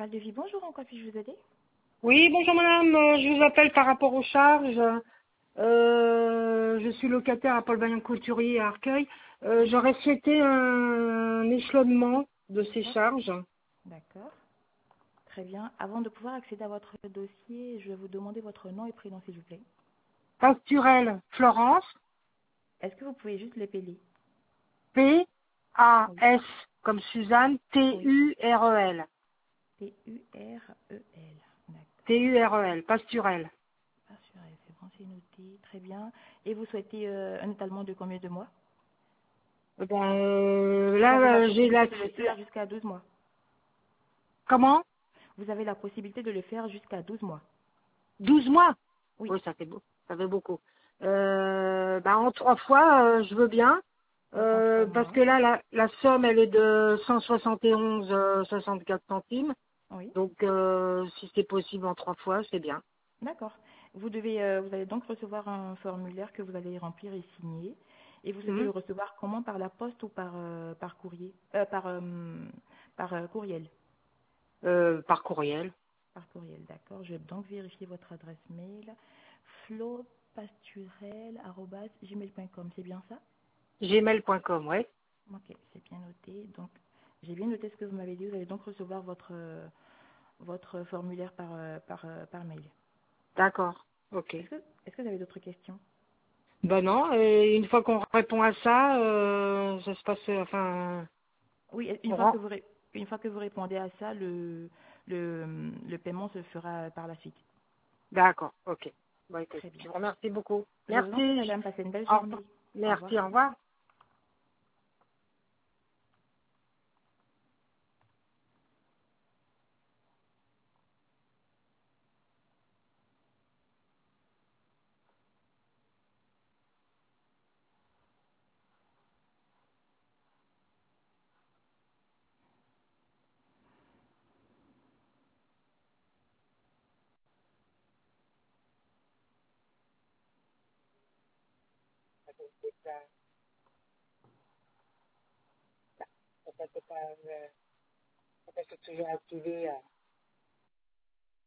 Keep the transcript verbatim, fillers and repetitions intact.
Général de Vie, bonjour, en quoi puis-je vous aider? Oui, bonjour madame, euh, je vous appelle par rapport aux charges. Euh, je suis locataire à Paul Vaillant Couturier à Arcueil. Euh, J'aurais souhaité un échelonnement de ces D'accord. charges. D'accord. Très bien. Avant de pouvoir accéder à votre dossier, je vais vous demander votre nom et prénom, s'il vous plaît. Pasturel Florence, Est-ce que vous pouvez juste l'épeler? Oui. P A S comme Suzanne, Oui. T U R E L. T U R E L. T D'accord. U R E L, Pasturel. Assuré, c'est bon, c'est noté. Très bien. Et vous souhaitez euh, un étalement de combien de mois? Eh ben, euh, Vous là, avez la euh, j'ai la, possibilité de le la- faire jusqu'à douze mois. Comment? Vous avez la possibilité de le faire jusqu'à douze mois. douze mois? Oui. Oui, ça fait beau, ça fait beaucoup. Euh, bah, en trois fois, euh, je veux bien. Donc en trois Euh, parce mois. que là, la, la somme, elle est de cent soixante et onze virgule soixante-quatre centimes. Oui. Donc, euh, si c'est possible en trois fois, c'est bien. D'accord. Vous devez, euh, vous allez donc recevoir un formulaire que vous allez remplir et signer. Et vous souhaitez Hmm. le recevoir comment? Par la poste ou par, euh, par courrier? Euh, par euh, par euh, courriel. Euh, par courriel. Par courriel, d'accord. Je vais donc vérifier votre adresse mail. flopasturel arobase gmail point com, c'est bien ça? gmail point com, ouais. Ok, c'est bien noté. Donc, j'ai bien noté ce que vous m'avez dit. Vous allez donc recevoir votre, euh, votre formulaire par, euh, par, euh, par mail. D'accord. Ok. Est-ce que, est-ce que vous avez d'autres questions? Ben non, et une fois qu'on répond à ça, euh, ça se passe, euh, enfin, Oui, une on fois que rend. vous, ré- une fois que vous répondez à ça, le, le, le paiement se fera par la suite. D'accord, ok. Bon, écoute, Très bien. je vous remercie beaucoup. Je vous en prie, Merci. madame. Passez une belle Au revoir. journée. Au revoir. Merci, au revoir. Ça peut pas, euh, ça peut toujours activer.